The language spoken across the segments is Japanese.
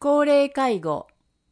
高齢介護、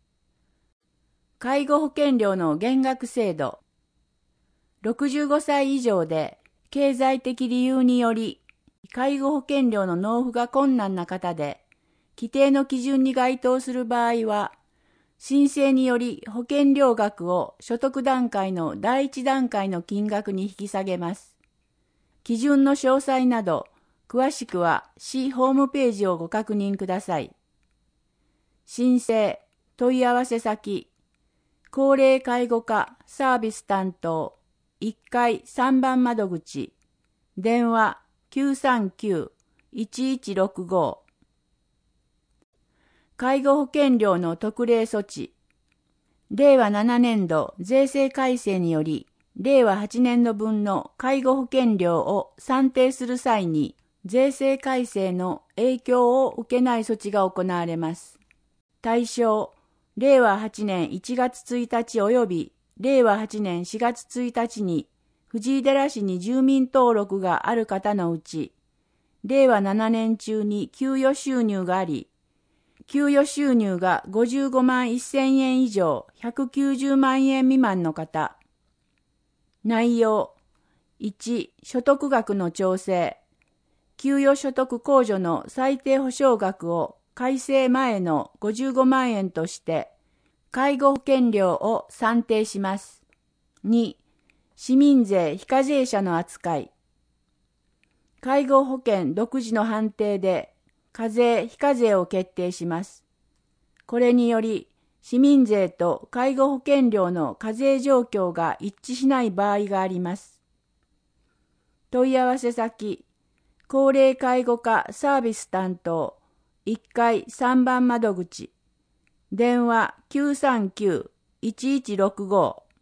介護保険料の減額制度、65歳以上で経済的理由により介護保険料の納付が困難な方で、規定の基準に該当する場合は、申請により保険料額を所得段階の第一段階の金額に引き下げます。基準の詳細など、詳しくは市ホームページをご確認ください。申請、問い合わせ先、高齢介護課サービス担当1階3番窓口、電話 939-1165。介護保険料の特例措置。令和7年度税制改正により、令和8年度分の介護保険料を算定する際に、税制改正の影響を受けない措置が行われます。対象、令和8年1月1日及び令和8年4月1日に藤井寺市に住民登録がある方のうち、令和7年中に給与収入があり、給与収入が55万1000円以上190万円未満の方。内容、1、所得額の調整。給与所得控除の最低保障額を改正前の55万円として、介護保険料を算定します。2、市民税非課税者の扱い。介護保険独自の判定で課税非課税を決定します。これにより、市民税と介護保険料の課税状況が一致しない場合があります。問い合わせ先、高齢介護課サービス担当1階3番窓口、電話 939-1165